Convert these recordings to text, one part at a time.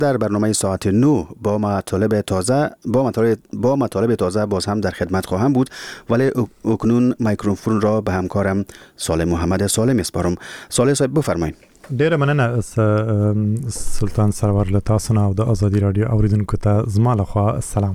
در برنامه ساعت 9 با مطالب تازه باز هم در خدمت خواهم بود، ولی اکنون میکروفون را به همکارم صالح محمد صالح میسپارم. صالح صاحب بفرمایید. ډیره مننه سلطان سرور له تاسو نه او د ازادي رادیو اوریدونکو ته زما له خوا سلام.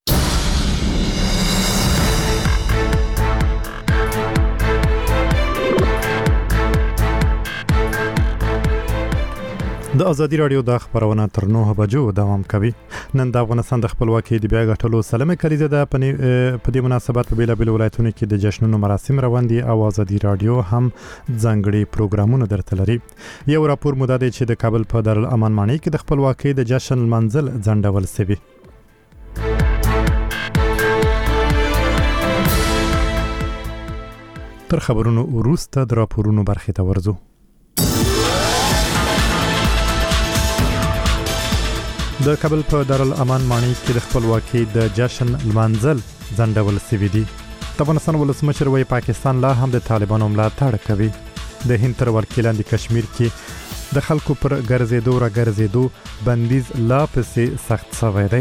د ازادي رادیو د خبرونه تر 9 بجو دوام کوي. نن د افغانستان د خپلواکۍ د بیا ګټلو سلمه کلیزه ده. په دې مناسبت په بیلابل ولایتونو کې د جشنونو مراسم روان دي او ازادي رادیو هم ځانګړي پروګرامونه درته لري. یو راپور مو ده چې د کابل په دارالامان ماڼۍ کې د خپلواکۍ د جشن منزل ځنډول شوی. تر خبرونو وروسته د راپورونو برخې ته ورځو. د کابل په دارالامان ماڼۍ کې د خپلواکۍ د جشن منزل ځنډول شوی دی. د افغانستان ولسمشر وايي پاکستان لا هم د طالبانو ملاتړ کوي. د هند تر ولکې لاندې کشمیر کې د خلکو پر ګرځېدو بندیز لا پسې سخت شوی دی.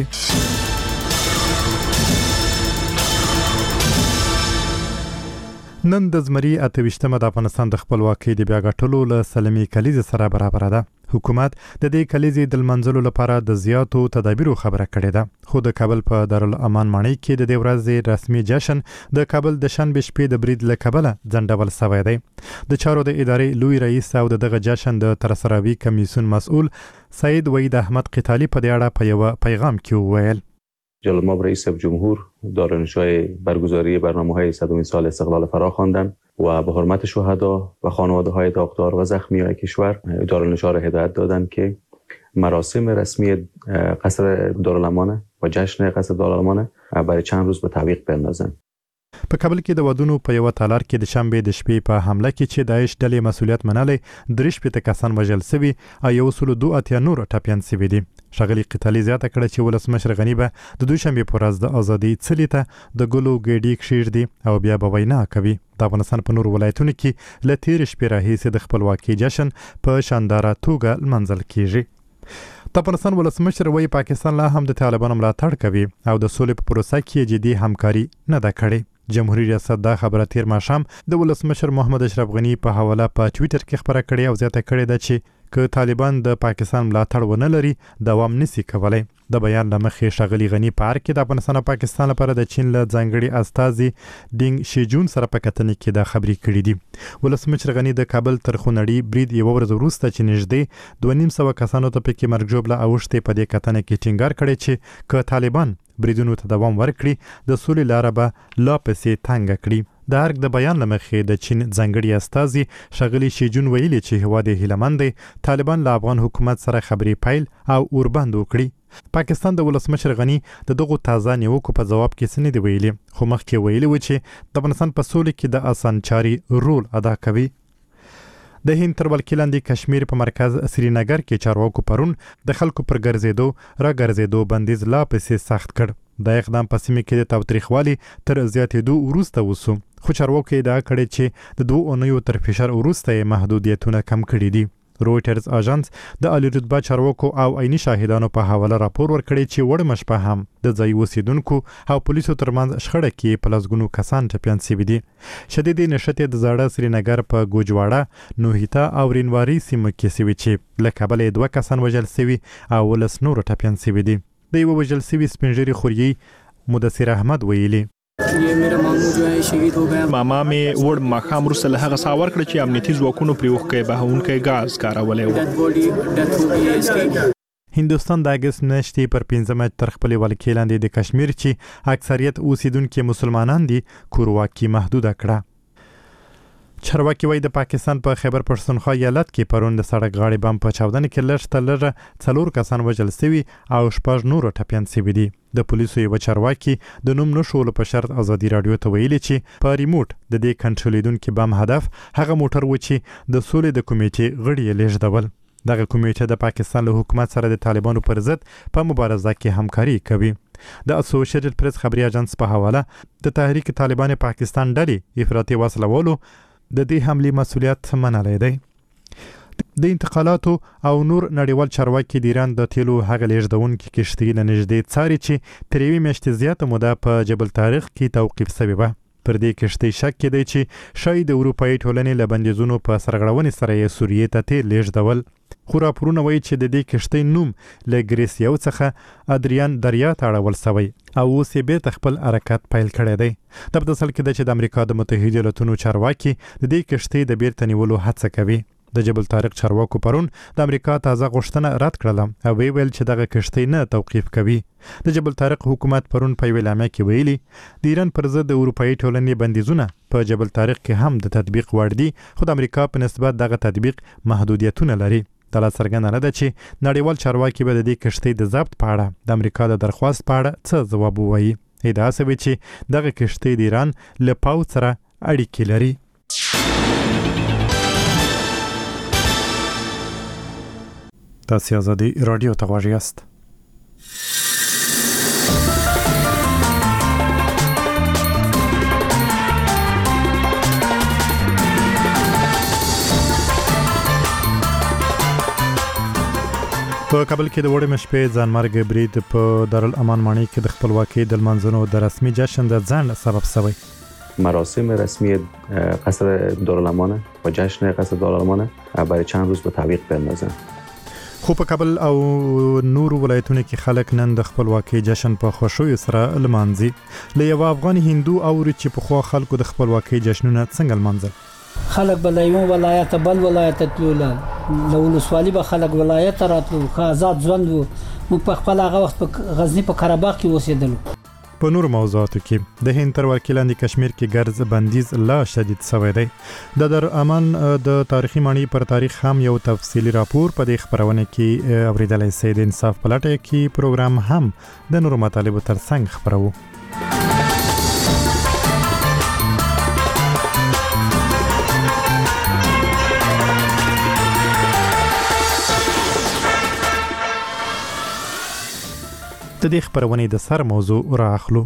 نن د زمري 28مه د افغانستان د خپلواکۍ د بیا ګټلو له سلمي کلیزې سره برابر ده. حکومت د دې کلیزې د منځلو لپاره د زیاتو تدابیرو خبره کړې ده. خو د کابل په دارالامان ماڼۍ کې د دې ورځې رسمي جشن د کابل د شنبې شپې د برید له کبله ځنډول شوی دی. د چارو د ادارې لوی رئیس او دغه جشن د ترسروي کمیسیون مسؤل سید وحید احمد قتالی په دې اړه په یو پیغام کې وویل: جناب رئیس جمهور دارالانشای برگزاری برنامه‌های 100 سال استقلال فرا خواندند و به حرمت شهدا و خانواده‌های داغدار و زخمیان کشور دارالانشا را هدایت دادند که مراسم رسمی قصر دارالامان و جشن قصر دارالامان برای چند روز به تعویق بندازند. په کابل کې د ودونو په یو تالار کې د شنبې د شپې په حمله کې چې داعش ډلې مسؤلیت منلې 3 کسان وژل شوي او 182 نور ټپیان شوي دي. ښاغلي قتالي زیاته کړه چې ولسمشر غني به د دوشنبې په ورځ د ازادۍ څلي ته د ګلو ګېډۍ کښېږدي او بیا به وینا کوي. د افغانستان په نورو ولایتونو کې له تېرې شپې راهیسې د خپلواکۍ جشن په شانداره توګه لمانځل کیږي. د افغانستان ولسمشر وايي پاکستان لا هم د طالبانو ملاتړ کوي او د سولې په پروسه کې جدي همکاري نه ده کړې. جمهوریت ریاست دا خبره تیر ماښام د ولسمشر محمد اشرف غنی په حواله په ټویټر کې خبره کړې او زیاته کړې ده چې که طالبان د پاکستان ملاتړ ونه لري دوام نشي کولای. د بیان لمخې ښاغلي غنی په اړه کې د افغانستان او پاکستان لپاره د چین له ځانګړي استازي ډینګ شیجون سره په کتنې کې دا خبرې کړې دي. ولسمشر غنی د کابل تر خونړي برید یو ورځ وروسته چې نږدې 250 کسانو ته پکې مرګ ژوبله اوښتې په دې کتنې کې ټینګار کړی چې که طالبان بریدونو ته دوام ورکړي د سولې لاره به لا پسې تنګه کړي. د ارګ د بیان لمخې د چین ځانګړي استازي ښاغلي شیجون ویلي چې هیواد هیلمند دی طالبان له افغان حکومت سره خبرې پیل او اوربند وکړي. پاکستان د ولسمشر غنی د دغو تازه نیوکو په جواب کې څه نه دی ویلي، خو مخکې ویلي و چې د افغانستان په سولې کې د اسانچاري رول ادا کوي. د هند تر ولکې لاندې کشمیر په مرکز سرینګر کې چارواکو پرون د خلکو پر ګرځېدو بندیز لا پسې سخت کړ. د اقدام په سیمه کې د تاوتریخوالي تر زیاتېدو وروسته وسو، خو چارواکو ادعا کړې چې د 2 اونیو تر فشار وروسته محدودیتونه کم کړي دي. رویټرز اژانس د عالی رتبه چارواکو او عیني شاهدانو په حواله راپور ورکړی چې وړمه شپه هم د ځای اوسیدونکو او پولیسو ترمنځ شخړه کې په لسګونو کسان ټپیان شوي دي. شدیدې نښتې د زاړه سرینګر په ګوجواړه، نوهیتا او رینواري سیمو کې شوي چې له کبله 2 کسان وژل شوي او 10 نور ټپیان شوي دي. د یو وژل شوي سپینږیري خوريي مدثر احمد ویلي: ماما می وړ ماښام وروسته له هغه ساور کړ چې امنیتي ځواکونو پرې وښکې بهونکی غاز کارولی و. هندوستان د اګست میاشتې پر 15 تر خپلې ولکې لاندې د کشمیر چې اکثریت اوسیدونکي مسلمانان دي کورواکي محدوده کړه. چارواکي وايي د پاکستان په خیبر پښتونخوا ایالت کې پرون د سړک غاړې بم په چاودنه کې لږ 4 کسان وژل شوي او 6 نور ټپیان شوي دي. د پولیسو یو چارواکي د نوم نشولو په شرط ازادي رادیو ته ویلي چې په ریموټ د دې کنټرولېدونکي بم هدف هغه موټر و چې د سولې د کمیټې غړي یې لیږدول. دغه کمیټه د پاکستان له حکومت سره د طالبانو پر ضد په مبارزه کې همکاري کوي. د اسوسییټډ پریس خبري اژانس په حواله د تحریک طالبان پاکستان ډلې افراطي وسلوالو د دې حملې مسؤلیت منلی دی. د انتقالاتو او نور نړیوال چارواکي د ایران د تیلو هغه لیږدونکي کښتۍ له نږدې څاري چې تر یوې میاشتې زیاته موده په جبل طارق کې توقیف شوې وه. پر دې کښتۍ شک کېدی چې شاید د اروپایي ټولنې له بندیزونو په سرغړونې سره یې سوریې ته تیل لیږدول. خو راپورونه وایي چې د دې کښتۍ نوم له ګریسیو څخه ادریان دریا ته اړول شوی او اوس یې بیرته خپل حرکت پیل کړی دی. دا په داسې حال کې ده چې د امریکا د متحده ایالتونو چارواکي د دې کښتۍ د بیرته نیولو هڅه کوي. د جبل طارق چارواکو پرون د امریکا تازه غوښتنه رد کړله او ویل چې دغه کښتۍ نه توقیف کوي. د جبل طارق حکومت پرون په یوه اعلامیه کې ویلي د ایران پر ضد د اروپایي ټولنې بندیزونه په جبل طارق کې هم د تطبیق وړ دي، خو د امریکا په نسبت دغه تطبیق محدودیتونه لري. دا لا څرګنده نه ده چې نړیوال چارواکي به د دې کښتۍ د ضبط په اړه د امریکا د درخواست په اړه څه ځواب ووایي. ادعا شوې چې دغه کښتۍ د ایران له پوځ سره اړیکې لري. تاسو آزادی رادیو ته غوږ یاست. په کابل کې د وړې مشپې ځانمرګ برید په دارالامان ماڼۍ کې د خپلواکۍ د لمانځنو د رسمي جشن د ځنډ سبب شوی. مراسم رسمی قصر دارالامان و جشن قصر دارالامان برای چند روز به تعویق بندازن. خو په کابل او نور ولایتونو کې خلک نن د خپلواکۍ جشن په خوښیو سره لمانځي. له یو افغان هندو اوري چې په خو خلکو د خپلواکۍ جشنونه څنګه لمانځل. خلک به له یو ولایت بل ولایت تلل، له ولسوالۍ به خلک ولایت راتلو، آزاد ژوند وو. موږ په خپل هغه وخت په غزنی په قرهباغ کې اوسېدلو. په نور موضوعاتو کې د هند تر ولکې لاندې کشمیر کې ګرځ بندیز لا شدید شوی دی. د دارالامان د تاریخي ماڼۍ پر تاریخ هم یو تفصیلی راپور په دې خبرونه کې اوریدلای شئ. د انصاف پلټه کې پروګرام هم د نورو مطالبو ترڅنګ خبرو. د دې خبرونې د سر موضوع راخلو.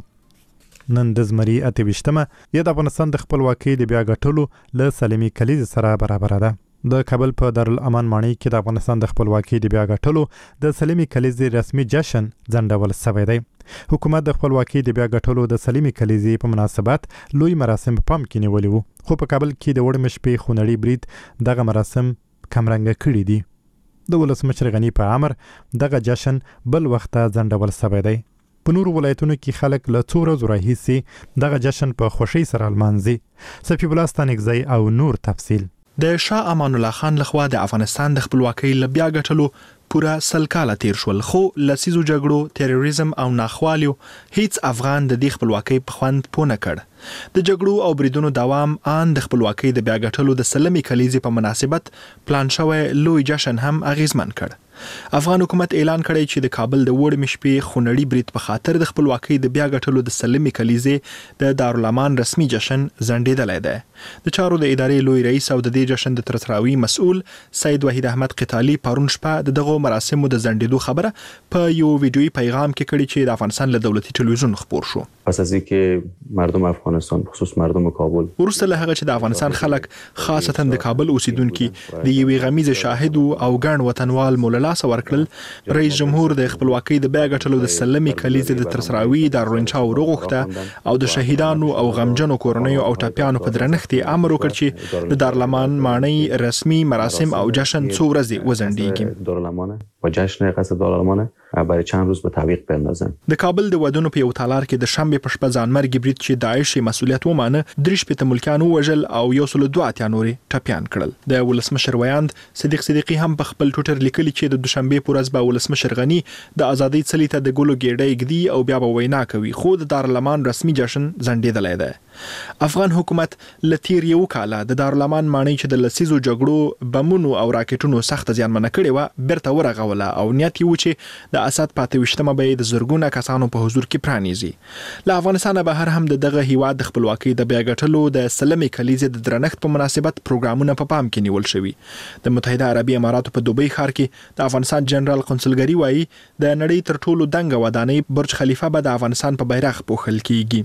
نن د زمري 28مه د افغانستان د خپلواکۍ د بیا ګټلو له سلمي کلیز سره برابر ده. د کابل په دارالامان ماڼۍ کې د افغانستان د خپلواکۍ د بیا ګټلو د سلمي کلیز رسمي جشن ځنډول شوی دی. حکومت د خپلواکۍ د بیا ګټلو د سلمي کلیز په مناسبت لوی مراسم په پام کې نیولي وو، خو په کابل کې د وړې مشپې خونړي برید دغه مراسم کمرنګه کړي دي. د ولسمشر غنی په امر دغه جشن بل وخت ځنډول شوی دی. په نورو ولایتونو کې خلک له څو ورځو راهیسې دغه جشن په خوښۍ سره لمانځي. صفی الله ستانکزی او نور تفصیل. د شاه امان الله خان لخوا د افغانستان د خپلواکۍ ل بیا ګټلو پورا سل کاله تیر شول، خو لسیزو جګړو، تروریزم او ناخوالیو هیڅ افغان د دې خپلواکۍ په خوند پوه نه کړ. د جګړو او بریدونو دوام ان د خپلواکۍ د بیا ګټلو د سلمي کلیزې په مناسبت پلان شوی لوی جشن هم اغیزمن کړ. افغان حکومت اعلان کړی چې د کابل د وړې مشپې خونړي برید په خاطر د خپلواکۍ د بیا ګټلو د سلمي کلیزې د دارالامان رسمي جشن ځنډېدلی دی. د چارو د ادارې لوی رئیس او د دې جشن د ترسراوي مسؤل سید وحید احمد قتالي پرون شپه دغه مراسمو د ځنډېدو خبره په یو ویډیویي پیغام کې کړی چې د افغانستان له دولتي ټلویزیون خپور شو. پس از اینکه مردم افغانستان خصوص مردم کابل ورسته له هغه چې د افغانستان خلک خاصتا د کابل اوسیدونکو د یوې غمیزه شاهد او ګڼ وطنوال مولا ورکړل، رئیس جمهور د خپلواکۍ د بیا ګټلو د سلمي کلیزې د ترسراوي د رونچاو وروغوښته او د شهیدانو او غمجنو کورنیو او ټاپیانو په درنښت امر وکړ چې د دارالامان ماڼۍ رسمي مراسم او جشن څو ورځې وځنډیږي. دارالامان و جشن قصر دارالامان برای چند روز به تعویق بندازن. د کابل د ودونو په یو تالار کې د شنبه په شپه ځانمرګ برید چې داعش مسؤلیت ومانه، درش په ملکانو وژل او 102 نوري ټپيان کړل. د ولسمشر ویاند صدیق صدیقی هم په خپل ټوټر لیکلی چې د دوشنبه په ورځ به ولسمشر غنی د ازادۍ څلی ته د ګلو ګېډۍ ګدي او بیا به وینا کوي، خو د دارالامان رسمي جشن ځنډېدلی دی. افغان حکومت لتیر یو کاله د دارالامان ماڼۍ چې د لسیزو جګړو بمونو او راکټونو سخت زیانمنه کړې و بیرته ورغوله او نیت یې و چې د اسد 28مه به د زرګونه کسانو په حضور کې پرانیزي. له افغانستان بهر هم دغه هیواد د خپلواکۍ د بیا ګټلو د سلمي کلیزې د درنښت په مناسبت پروګرامونه په پام کې نیول شوي. د متحده عربي اماراتو په دوبۍ ښار کې د افغانستان جنرال قونسلګري وایي د نړۍ تر ټولو دنګه ودانۍ برج خلیفه به د افغانستان په بیرغ پوښل کیږي.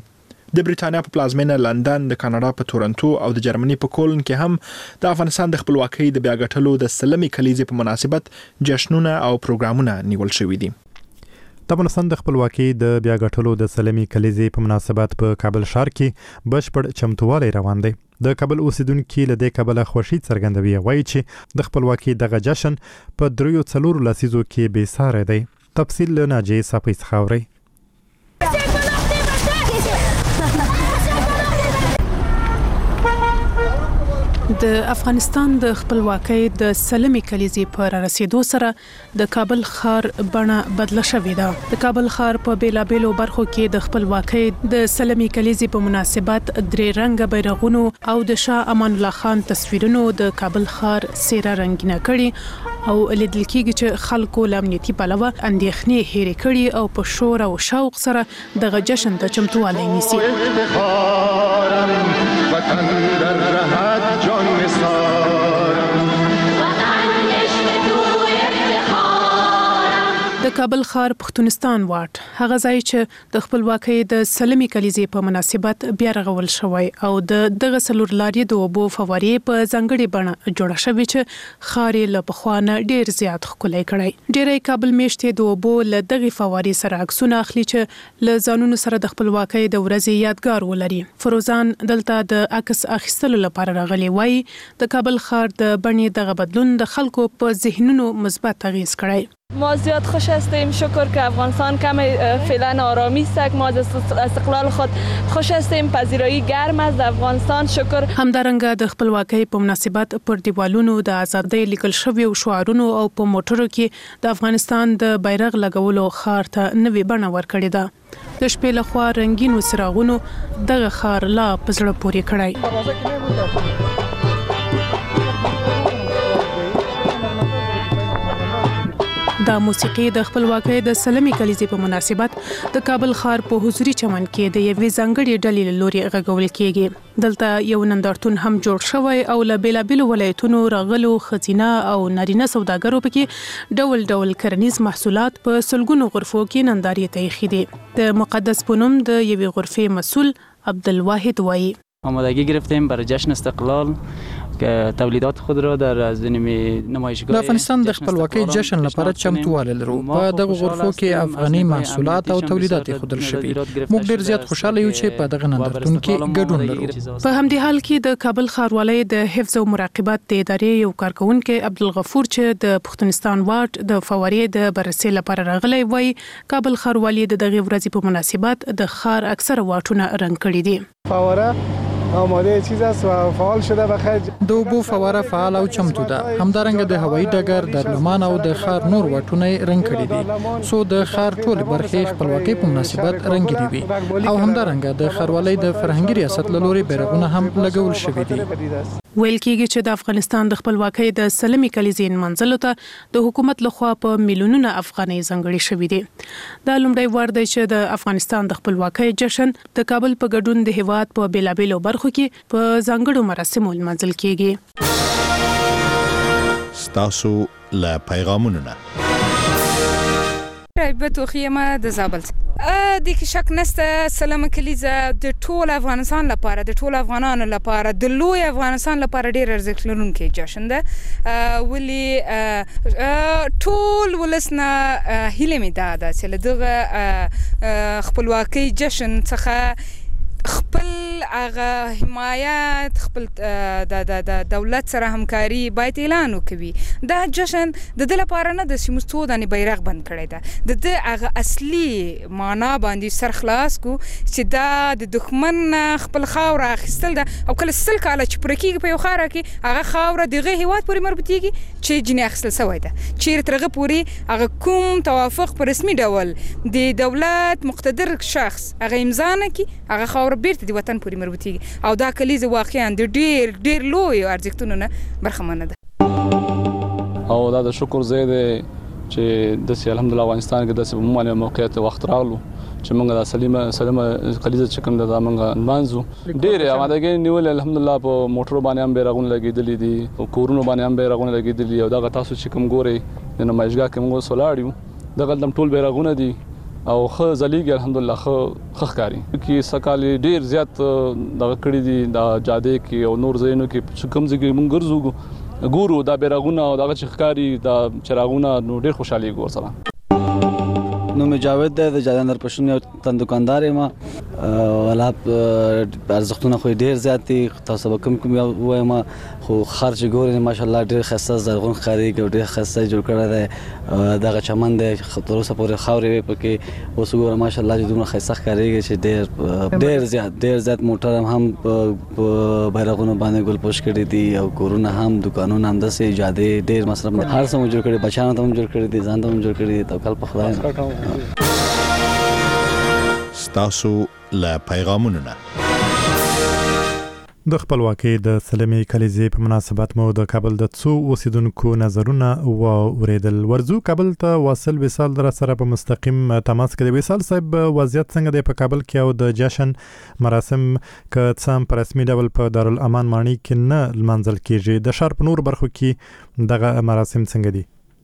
د بریټانیا په پلازمینه لندن، د کاناډا په تورنټو او د جرمني په کولن کې هم د افغانستان د خپلواکۍ د بیا ګټلو د سلمې کلیزې په مناسبت جشنونه او پروګرامونه نیول شوي دي. د افغانستان د خپلواکۍ د بیا ګټلو د سلمې کلیزې په مناسبت په کابل ښار کې بشپړ چمتووالی روان دی. د کابل اوسیدونکي له دې کبله خوښي څرګندوي، وایي چې د خپلواکۍ دغه جشن په 3-4 لسیزو کې بې ساری دی. تفصیل له ناجیې صافۍ څخه اورئ. د افغانستان د خپلواکۍ د سلمې کلیزې په رسیدو سره د کابل ښار بڼه بدله شوې ده. د کابل ښار په بیلابیلو برخو کې د خپلواکۍ د سلمې کلیزې په مناسبت 3 رنګه بیرغونو او د شاه امان الله خان تصویرونو د کابل ښار څیره رنګینه کړي او لیدل کېږي چې خلکو له امنیتي پلوه اندېښنې هېرې کړي او په شور او شوق سره دغه جشن ته چمتووالی نیسي. د کابل ښار پښتونستان واټ هغه ځای چې د خپلواکۍ د سلمې کلیزې په مناسبت بیا رغول شوی او دغه څلور لارې د اوبو فوارې په ځانګړې بڼه جوړه شوې چې ښار یې له پخوا نه ډېر زیات ښکلی کړی. ډېری کابل میشتې د اوبو له دغې فوارې سره عکسونه اخلي چې له ځانونو سره د خپلواکۍ د ورځې یادګار ولري. فروزان دلته د عکس اخیستلو لپاره راغلی، وایي د کابل ښار د بڼې دغه بدلون د خلکو په ذهنونو مثبت اغیز کړی. ما زیاد خوش هستیم، شکر که افغانستان کم فعلا آرامی است. ما از استقلال خود خوش هستیم، پذیرایی گرم است در افغانستان. شکر. همدارنګه د خپلواکۍ په مناسبت پر دیوالونو د ازادۍ لیکل شوی او شعارونو او په موټرو کې د افغانستان د بیرغ لګولو ښار ته نوې بڼه ورکړې ده. د شپې لخوا رنگینو څراغونو دغه ښار لا په زړه پورې کړی. د موسیقي د خپلواکۍ د سلمې کلیزې په مناسبت د کابل ښار په حضوري چمن کې د یوې ځانګړې ډلې له لوري غږول کېږي. دلته یو نندارتون هم جوړ شوی او له بیلابیلو ولایتونو راغلو ښځینه او نارینه سوداګرو پکې ډول ډول کرنیز محصولات په سلګونو غرفو کې نندارې ته ایښي دي. د مقدس په نوم د یوې غرفې مسؤل عبدالواحد وایي آمادگی گرفتیم برای جشن استقلال که تولیدات خود را در از نمایشگاه د افغانستان د خپلواکۍ جشن لپاره چمتووالی لرو. په دغه غرفو کې افغاني محصولات او تولیدات خودل شوي. موږ ډیر زیات خوشاله یو چې په دغه نندارتون کې ګډون لرو. په همدې حال کې د کابل ښاروالۍ د حفظ او مراقبت د ادارې یو کارکونکي عبدالغفور چې د پښتونستان واټ د فوارې د بررسي لپاره راغلی، وایي کابل ښاروالۍ د دغه ورځې په مناسبت د ښار اکثره واټونه رنګ کړي دي. فواره آماده چیز است و فعال شده بخیر. د اوبو فواره فعال او چمتو ده. همدارنګه د هوایي ډګر، دارالمان او د ښار نور واټونه رنګ کړي دي څو د ښار ټول برخې خپلواکۍ په مناسبت رنګینې وي. او همدارنګه د ښاروالۍ د فرهنګي ریاست له لوري بیرغونه هم لګول شوي دي. ویل کېږي چې د افغانستان د خپلواکۍ د سلمې کلیزې نمانځلو ته د حکومت لخوا په میلیونونه افغانۍ ځانګړې شوي دي. دا لومړی وار دی چې د افغانستان د خپلواکۍ جشن د کابل په ګډون د هیواد په بیلابیلو برخو کې په ځانګړو مراسمو لمانځل کېږي. ستاسو له پیغامونو نه رایبت وخیمه د زابل د کې شک نسته سلمه کلیزه د ټول افغانستان لپاره، د ټول افغانانو لپاره، د لوی افغانستان لپاره ډیر ارزښت لرونکی جشن ده. ولی ټول ولسنه هیله مې ده چې له دغه خپلواکۍ جشن څخه خپل هغه حمایت، خپل د دولت سره همکاري باید اعلان وکړي. دا جشن د دې لپاره نه د سیمستو د بیرغ بند کړی ده، د دې هغه اصلي معنا باندې سر خلاص کو چې دا د دښمن خپل خاوره اخیستل ده. او کله سل کاله چې پوره کېږي په یو ښار کې هغه خاوره دغه هیواد پورې مربوطېږي چې جنې اخیستل شوی ده. چیرې تر هغه پورې هغه کوم توافق په رسمي ډول د دولت مقتدر شخص هغه امضا نه کړي، هغه خاوره بیرته د وطن پورې مربوطېږي. او دا کلیزه واقعا د ډیر ډیر لوی ارزښتونو نه برخمنه ده. او دا د شکر ځای دی چې داسې الحمدلله افغانستان کې داسې په معنی موقعیت وخت راغلو چې موږ د سلمه کلیزه چې کوم ده موږ نمانځو. ډېرې امادګۍ نیولې الحمدلله. په موټرو باندې هم بیرغونه لګېدلي دي، په کورونو باندې هم بیرغونه لګېدلي. او دغه تاسو چې کوم ګورئ د نمایشګاه کې موږ اوس ولاړ یو، دغه ټول بیرغونه دي او خو زلیګ الحمدلله خو ښکاری کې سکالي ډیر زیات د کړي دي د جاده کې او نور زینو کې کوم ځای مونږ ګرځو ګورو دا بیرغونه او دغه ښکاری د چراغونه نو ډیر خوشحالي ګور سره. نو مجاود د جادندر پښتون یو تن دکاندار یم ولا ارزښتونه خو ډیر زیات دي تاسو به کوم وایم خو خرج ګورې ماشاءالله ډیر خاصه زرغون خاري ډیر خاصه جوړ کړی دی دغه چمن دی تر اوسه پورې خاورې پکې اوس ګوره ماشاءالله چې دومره خاصه ښکارېږي چې ډیر زیات موټر هم بیرغونه باندې ګل پوش کړي دي او کورونه هم دکانونه هم داسې جادې ډیر مصرف هر څه جوړ کړي بچیانو ته هم جوړ کړي دي ځان ته هم جوړ کړي دي توکل په خدای ستاسو له پیغامونو نه د خپلواکۍ د سلمي کلیزې په مناسبت مو د کابل د څو اوسیدونکو نظرونه واوریدل. ورځو کابل ته واصل وصال در سره په مستقیم تماس کې د وصال صاحب وضعیت څنګه دی په کابل کې او د جشن مراسم که څه په رسمي ډول په دارالامان ماڼۍ کې نه لمانځل کیږي د ښار په نور برخو کې دغه مراسم څنګه دي؟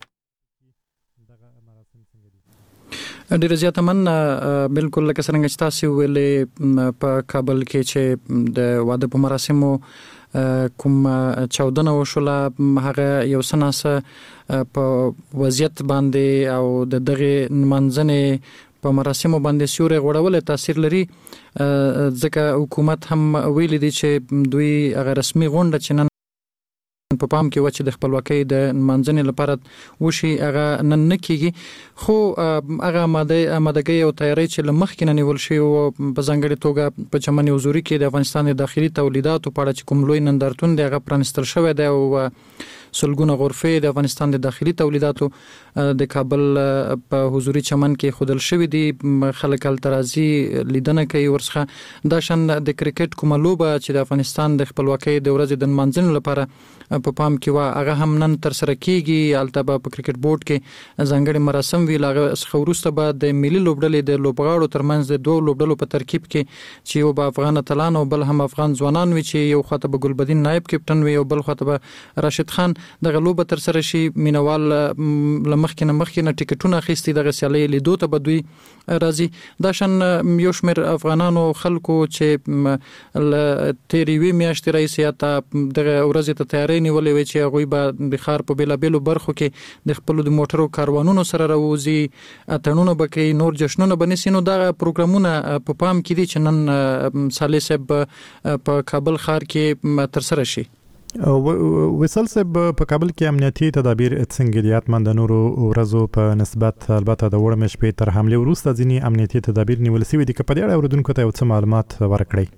ډیر زیات من بالکل لکه څنګه چې تاسو ویلې په کابل کې چې د واده په مراسمو کوم چاودنه وشوله هغه یو سناسه په وضعیت باندې او د دغه منځنه په مراسمو باندې سیوري غوړول تاثیر لري ځکه حکومت هم ویلي دي چې دوی هغه رسمي غونډه چې په پام کې و چې د خپلواکۍ د منځنې لپاره وشي هغه نن نه کیږي خو هغه آمادګۍ او تیاری چې لمخکې نه نیول شي او په ځانګړي توګه په چمن حضوري کې د افغانستان د داخلي تولیداتو په اړه چې کوم لوی نندارتون دی هغه پرانستل شوی دی او سلګونه غرفې د افغانستان د داخلي تولیداتو د کابل په حضوري چمن کې خودل شوی دي خلک الترازي لیدنه کوي ورڅخه دا شان د کرکټ کومه لوبه چې د افغانستان د خپلواکۍ د ورځې د منځنۍ لپاره په پام کې وا هغه هم نن تر سره کیږي البته په کرکټ بورډ کې ځانګړي مراسم وی لاغه خورسته بعد د ملي لوبډلې د لوبغاړو ترمنځ د دوه لوبډلو په ترکیب کې چې یو به افغان اتلان او بل هم افغان ځوانان وي چې یو خاطب ګلبدین نائب کپټن وي او بل خاطب راشد خان دغه لوبه تر سره شي مینوال لمخکې ټیکټونه اخیستي دغه سیالي لیدو ته بدوي راځي دا شان یو شمېر افغانانو خلکو چې تیریوي میاشتې راځي ته دغه ورځ ته تیاری نیولې وي چې هغه به د ښار په بیلابېلو برخو کې د خپل د موټرو کاروانونو سره راوځي اتڼونه بکې نور جشنونه بنسي نو دا پروګرامونه په پام کې دي چې نن صالح صاحب په کابل ښار کې تر سره شي. وصال صاحب په کابل کې امنیتي تدابیر څنګه دي؟ اتمن د نورو ورځو په نسبت البته د وړ مې شپې تر حمله وروسته ځینی امنیتي تدابیر نیول شوي دي که په دې اړه اوریدونکو ته یو څه معلومات ورکړئ.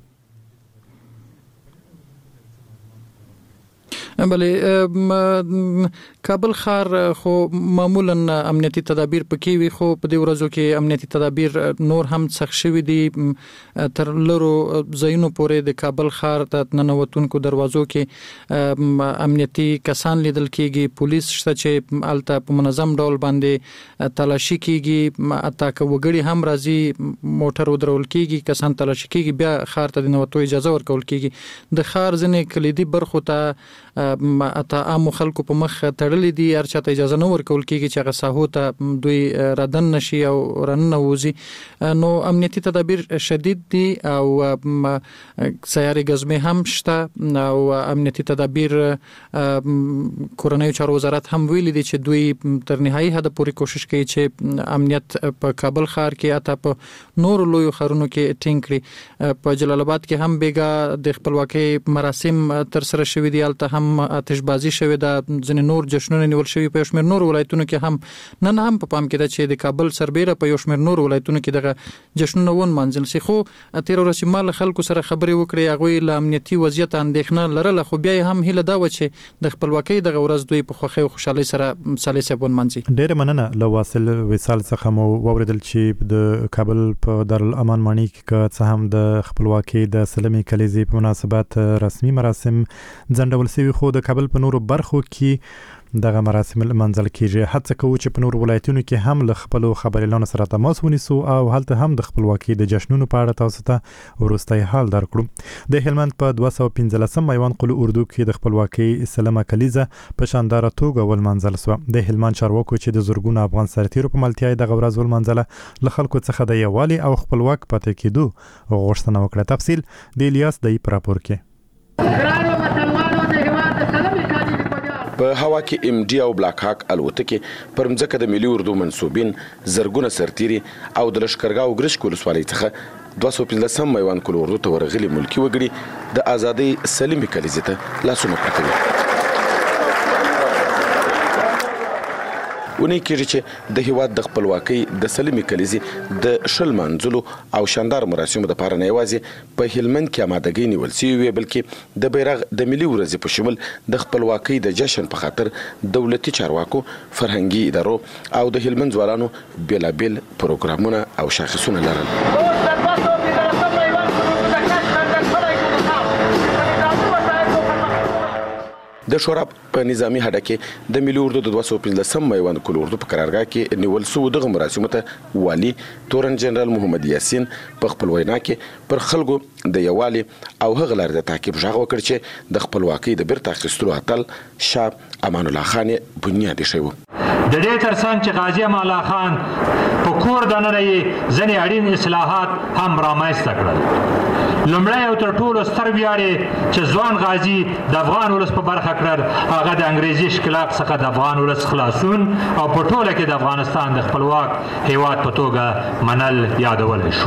بله کابل ښار خو معمولا امنیتي تدابیر پکې وي خو په دې ورځو کې امنیتي تدابیر نور هم سخت شوي دي تر لرو ځایونو پورې د کابل ښار د ننوتونکو دروازو کې امنیتي کسان لیدل کېږي پولیس شته چې الته په منظم ډول باندې تلاشي کېږي اته که وګړي هم راځي موټر ودرول کېږي کسان تلاشي کېږي بیا ښار ته د نوتو اجازه ورکول کېږي د ښار ځینې کلیدي برخو ته اته عام خلکو په مخ تړلې دي هر چاته اجازه نه ورکول کېږي چې هغه ساحو ته دوی ردن نشي او رننه وځي نو امنیتي تدابیر شدید دي او سیاري غزمه هم شته او امنیتي تدابیر کورنۍ چارو وزارت هم ویلي دي چې دوی تر نهایي حد پورې کوشش کوي چې امنیت په کابل ښار کې اته په نور لوی ښارونو کې ټینګ کړي په جلال آباد کې هم بیګا د خپلواکۍ مراسم تر سره شوي دي الته هم آتشبازي شوی دا ځینې نور جشنونه نیول شوي په یو شمېر نور ولایتونو کې هم نن هم په پام کې ده چې د کابل سربیره په یو شمېر نور ولایتونو کې دغه جشنونه ونمانځل شي خو تیر ورځ مال خلکو سره خبرې وکړي هغوی له امنیتي وضعیت اندېښنه لرله خو بیا هم هیله دا و چې د خپلواکۍ دغه ورځ دوی په خوښۍ او خوشحالۍ سره صالح صاحب ونمانځي. ډېره مننه له واصل وصال څخه مو واورېدل چې د کابل په دارالامان ماڼۍ کې که څه هم د خپلواکۍ د سلمي کلیزې په مناسبت رسمي مراسم ځنډول شوي کیږي خو د کابل په نورو برخو کې دغه مراسم منځل کیږي. هڅه کوو چې په نورو ولایتونو کې هم له خپل خبريالانو سره تماس ونیسو او هلته هم د خپلواکۍ د جشنونو په اړه تاسو ته وروستي حال درکړو. د هلمند په 215 میوان قلو اردو کې د خپلواکۍ سلمه کلیزه په شاندار توګه ولمنځل شو. د هلمند چارواکو چې د زورګونو افغان سرتیرو په ملتیا د غورز ولمنځله له خلکو څخه د یوالي او خپلواک پاتې کېدو غوښتنه وکړه. تفصیل د الیاس د راپور کې. په هوا کې ام ډي او بلاک هاک الوتکې پر مځکه د ملي اردو منسوبین زرګونه سرتیري او د لشکرګاو ګرشک ولسوالۍ څخه 215 میوان کلو اردو ته ورغلي ملکی وګړي د ازادۍ سلیمې کلیزې ته لاسونه پرتوي. ونی کېږي چې د هیواد د خپلواکۍ د سلیمې کلیزې د شل منځلو او شاندار مراسمو د پاره نه یوازې په هلمند کې آمادګۍ نیول شوې وي بلکې د بیرغ د ملي ورځې په شمول د خپلواکۍ د جشن په خاطر دولتي چارواکو فرهنګي ادارو او د هلمند ځوانانو بیلابیل پروګرامونه او شاخصونه لرل. د شورا په نظامی هډه کې د ملي اردو د 215 میوان کلو اردو په قرارګاه کې نیول شو دغه مراسمو ته والی تورن جنرال محمد یاسین په خپل وینا کې پر خلکو د یوالي او هغه لار د تعقیب ژغ وکړ چې د خپلواکۍ د بیرته اخیستلو اتل شاه امان الله خان بنیادي شوی. د دې ترڅنګ چې غازی امان الله خان په کور دننه یې ځنې اړین اصلاحات هم رامنځته کړل. لومړی او تر ټولو ستر ویاړ چې ځوان غازی د افغان ولس په برخه کړل هغه د انګریزي اشکلاف څخه د افغان ولس خلاصون او په ټوله کې د افغانستان د خپلواک هیواد په توګه منل یادول شو.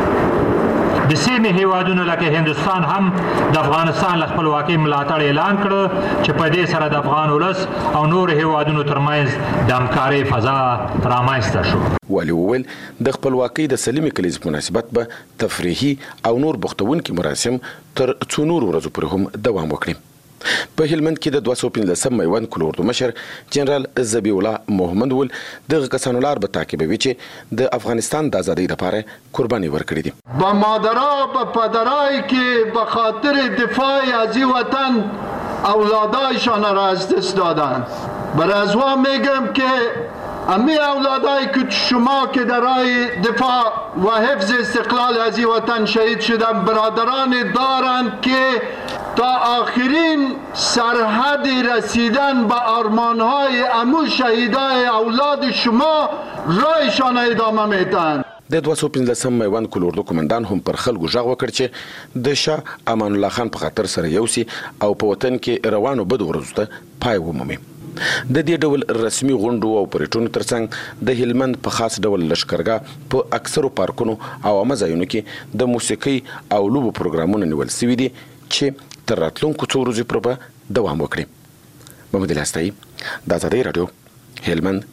د سیمې هیوادونو لکه هندستان هم د افغانستان له خپلواکۍ ملاتړ اعلان کړ چې په دې سره د افغان ولس او نور هیوادونو ترمنځ د همکارۍ فضا رامنځته شو. والی وویل د خپلواکۍ د سلیمې کلیزې په مناسبت به تفریحي او نور بوختونکي مراسم تر څو نورو ورځو پورې هم دوام وکړي. په هلمند کې د 215 میوان کلو اردو مشر جنرال ذبیح الله محمد ول دغه کسانو لار به تعقیبوي چې د افغانستان د ازادۍ لپاره قرباني ورکړي دي. با مادرها و پدرایی که به خاطر دفاع از این وطن اولادایشان را از دست دادند بر از وا میگم که امی اولادایی که شما که در راه دفاع و حفظ استقلال از این وطن شهید شدن برادران دارند که تا آخرین سرحد رسیدن به آرمانهای امو شهیدای اولاد شما رایشان ادامه میدن. د 215 میوان کلو اردو کمانډان هم پر خلکو ژغ وکړ چې د شاه امان الله خان په خاطر سره یوسي او په وطن کې روانو بد ورځو ته پای ومومي. د دې ډول رسمي غونډو او پریټونو ترڅنګ د هلمند په خاص ډول لشکرګاه په اکثرو پارکونو او عامه ځایونو کې د موسیقۍ او لوبو پروګرامونه نیول شوي دي چې تر راتلونکو څو ورځې پورې به دوام وکړي. محمد الیاستایي د ازادۍ راډیو هلمند.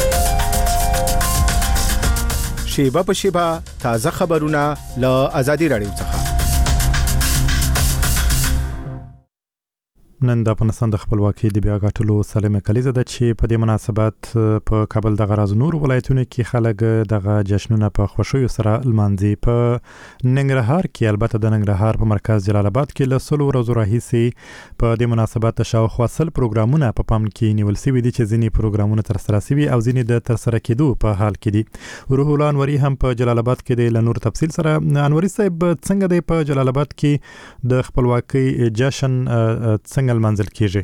شیبه په شیبه تازه خبرونه له ازادۍ راډیو څخه. نن د افغانستان د خپلواکۍ د بیا غټلو سلمه کلیزه ده چې په دې مناسبت په کابل د غراز نور ولایتونو کې خلک دغه جشنونه په خوشیو سره لمانځي. په ننګرهار کې البته د ننګرهار په مرکز جلال آباد کې له 100 ورځو راهیسې په دې مناسبت شاوخوا 100 پروګرامونه په پام کې نیول شوي دي چې ځینې پروګرامونه ترسره شوي او ځینې د ترسره کېدو په حال کې دي. روح الله انوري هم په جلال آباد کې د لنور تفصیل سره. انوري صاحب څنګه دی په جلال آباد کې د خپلواکۍ جشن څنګه منځل کیږي؟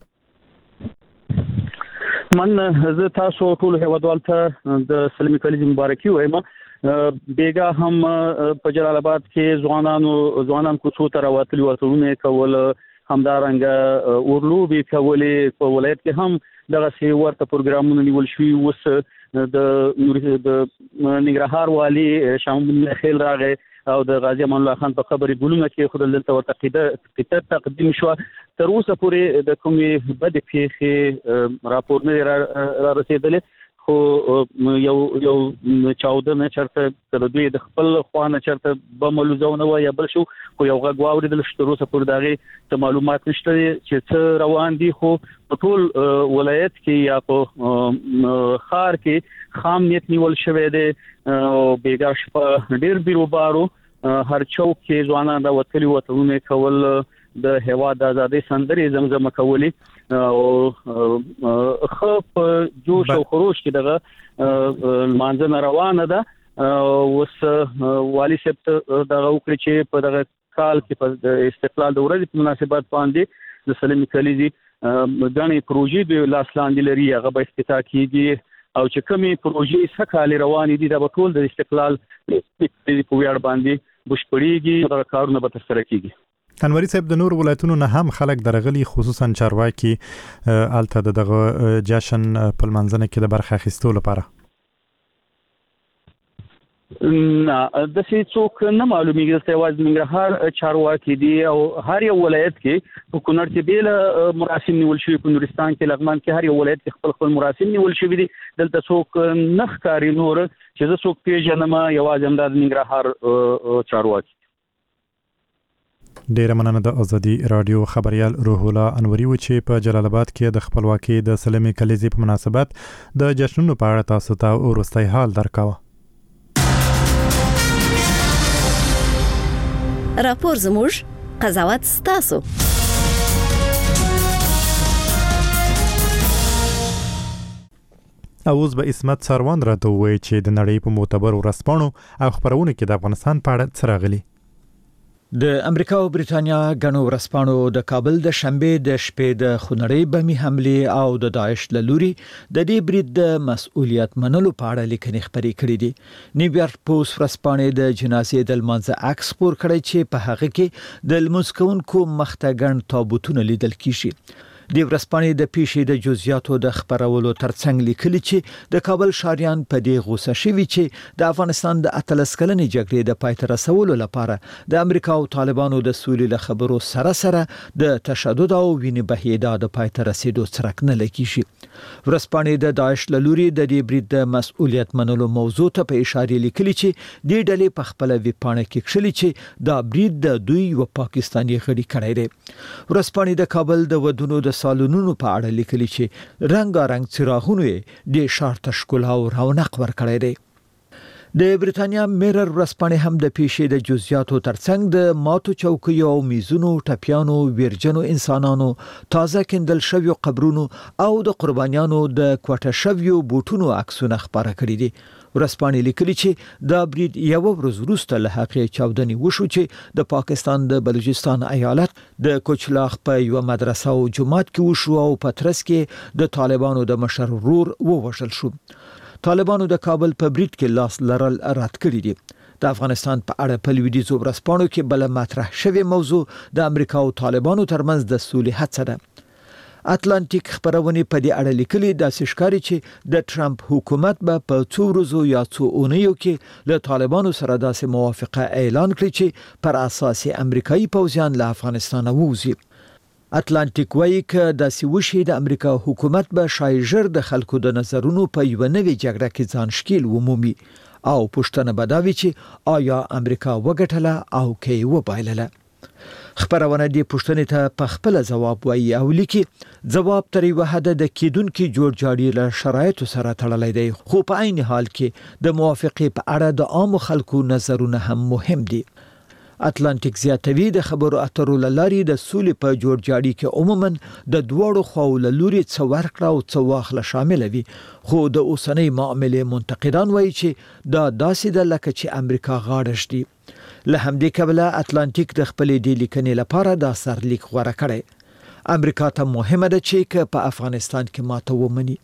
زه تاسو ټول هیوادوال ته د سلمي کلیزې مبارکي وایم. بیګا هم په جلال آباد کې ځوانان کوڅو ته راوتلي وتلونه کول همدارنګه اورلوبې کولې. په ولایت کې هم دغه سی ورته پروګرامونه نیول شوي. اوس د ننګرهار والي شامل خیل راغی او د غازی امان الله خان په خبرې ګلونه کې خود دلته ورته تقدیم شو. تر اوسه پورې د کومې بد پیښې راپور نه را رسیدلې خو یو چاودنه چرته تر دوی د خپل خوانه چرته بملوزونه و یا بل شو خو یو غږ واوریدل چې تر اوسه پورې دغه معلومات نشته چې څه روان دي. خو په ټول ولایت کې یا په خار کې خام نیت نیول شوی دی. بیګا شپه ډیر بیروبارو هر چوک کې ځوانان راوتلي وتلونه کول د هوا د ازادي سندرې زمزمه کولې او خپ جوش او خروش کې دغه مانځنه روانه ده اوس والی سپت دغه وکړي چې په دغه کال کې په استقلال د ورځې په مناسبت باندې د سلمي کلیزي غني پروژې د لاسلاندې لري هغه به افتتاح کیږي او چې کومي پروژې سکهاله روانې دي د ټول د استقلال په ویاړ باندې بشپړیږي دا کارونه به ترسره کیږي. انوري صاحب د نور ولایتونو نه هم خلک درغلي خصوصا چارواکي الته دغه جشن په منځنه کې د برخه اخیستو لپاره نه د څوک نه معلومیږي چې واز ننګرهار چارواکي دي او هر یو ولایت کې په کونړ کې بیل مراسم نیول شوی په نورستان کې لغمان کې هر یو ولایت کې خپل مراسم نیول شوی دي دلته څوک نخ کاری نور چې څوک پیژنم یوازې هم د ننګرهار چارواکي. ډیره مننه د ازادي رادیو خبريال روح الله انوري و چې په جلال آباد کې د خپلواکۍ د سلمي کلیزې په مناسبت د جشنونو په اړه تاسو ته ورستۍ حال درکاوه. راپور زموږ قضاوت ستاسو. اوس به اسمت سروان راته وایي چې د نړۍ په معتبر ورځپاڼو او خبرونو کې د افغانستان په اړه څه راغلي. د امریکا او برېټانیا غنو ورځپاڼو د کابل د شنبه د شپې د خونړۍ بمي حمله او د داعش له لوري د دې برید د مسؤلیت منلو په اړه لیکنې خبرې کړې دي. نیویارک پوسټ ورځپاڼې د جنازې د لمانځه عکس خپور کړی چې په هغه کې د لمونځکونکو مخته ګڼ تابوتونه لیدل کیږي. د ورځپاڼې د پیښې د جزئیاتو د خبرولو ترڅنګ لیکلي چې د کابل شاریان په دې غوسه شوي چې د افغانستان د 18 کلنې جګړې د پای ته رسولو لپاره د امریکا او طالبانو د سولې له خبرو سره د تشدد او وینې بهیدا د پای ته رسیدو څرک نه لګیږي. ورځپاڼې د داعش له لوري د دې برید د مسؤلیت منلو موضوع ته په اشاره لیکلي چې د ډلې په خپل ویبپاڼه کې کښلي چې دا برید د دوی و پاکستاني غړي کړی دی. ورځپاڼې د کابل د ودونو د سالونونو په اړه لیکلي چې رنگارنګ څراغونه د ښار ته ښکلا او رونق ورکړی دی. د بریتانیا میرر ورځپاڼې هم د پیښې د جزئیاتو ترڅنګ د ماتو چوکیو او میزونو ټپیانو ویرجنو انسانانو تازه کندل شویو قبرونو او د قربانیانو د کوټه شویو بوټونو عکسونه خبره کړي دي. ورځپاڼې لیکلي چې دا برید یو ورځ وروسته له هغې چاودنې وشو چې د پاکستان د بلوچستان ایالت د کوچلاخ په یو مدرسه او جماعت کې وشو او په ترڅ کې د طالبانو د مشر ورور ووژل شو. طالبانو د کابل په برید کې لاس لرل رد کړی دي. د افغانستان په اړه په لویدیځو ورځپاڼو کې بل مطرح شوی موضوع د امریکا او طالبانو ترمنځ د سولې هڅه ده. اتلانتیک خبرونه په دې اړه لیکلي د ښکاری چې د ټرمپ حکومت به په څو ورځو یا څو اونیو کې له طالبانو سره داسې موافقه اعلان کړي چې پر اساس امریکایي پوځیان له افغانستان ووځي. اتلانتیک وایي چې د سیوشي د امریکا حکومت به شایژر د خلکو د نظرونو په یو نوې جګړه کې ځان شکیل ومومي او پښتنه بداوي چې آیا امریکا وګټله او کې وبایلله. خبرونه دې پښتنې ته په خپل ځواب وایي او لیکي ځواب تر یو حد د کیدونکو جوړجاړي له شرایطو سره تړلی دی خو په عین حال کې د موافقې په اړه د عام خلکو نظرونه هم مهم دي. اتلانتیک زیاتوي د خبرو اترو لاري د سولې په جوړجاړي کې عموما د دوړو خواو لوري څو ورکړه او څو واخله شامل وي خو د اوسنۍ معاملې منتقدان وایي چې دا داسې د لکه چې امریکا غاړه شي. له همدې کبله اتلانتیک د خپل د لیکنې لپاره د سرلیک غوړه کړي. امریکا ته مهمه ده چې په افغانستان کې ماته ومني.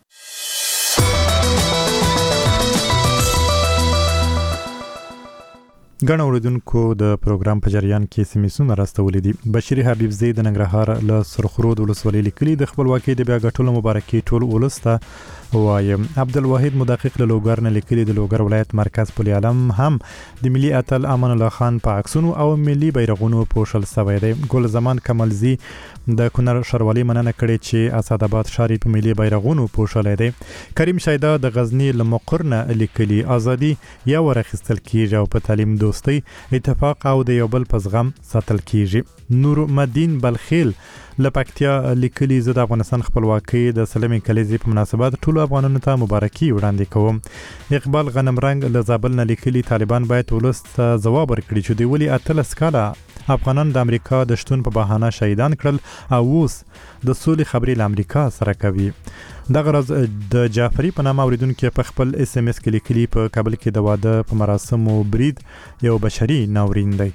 غن اوریدونکو د پروګرام په جریان کې سیمسونه راستولې دي. بشیر حبیب زید د ننګرهار له سرخرود ولسوالۍ لیکلي د خپلواکۍ د بیا ګټلو مبارکي ټول ولسته وایم. عبدالواحد مدقق له لوګر نه لیکلي د لوګر ولایت مرکز پل علم هم د ملي اتل امان الله خان په عکسونو او ملي بیرغونو پوښل شوی دی. ګل زمان کمالزی د کونړ شروالي مننه کړې چې اسد آباد ښار په ملي بیرغونو پوښلې دی. کریم شایدا د غزنی لمقر نه لیکلي ازادي یا ورخصتل کیږي او په تعلیم دوستي اتفاق او د یو بل په زغم ساتل کیږي. نور مدین بلخیل لپکتیا لیکلي زه د افغانستان خپلواکۍ د سلمي کلیزې په مناسبت ټول افغانانو ته مبارکي وړاندې کوم. اقبال غنم رنگ له زابل نه لیکلي طالبان باید ولست ځواب ورکړي چې دی ولي 13 کاله افغانان د امریکا د شتون په بهانه شهیدان کړل او اوس د سولې خبرې له امریکا سره کوي. دغه ورځ د جعفری په نامه اوریدونکو په خپل SMS کې لیکلي په کابل کې د واده په مراسمو برید یو بشري ناورین دی.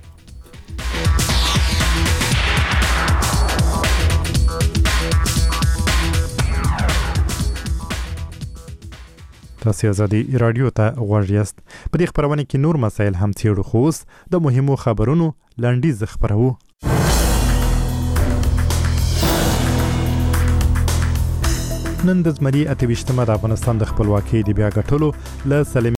تاسو ازادي رادیو ته غوږ یاست. په دې خبرونه کې نور مسایل هم څېړو، خو اوس د مهمو خبرونو لنډیز خبرو. نن د زمري 28مه د افغانستان د خپلواکۍ د بیا ګټلو له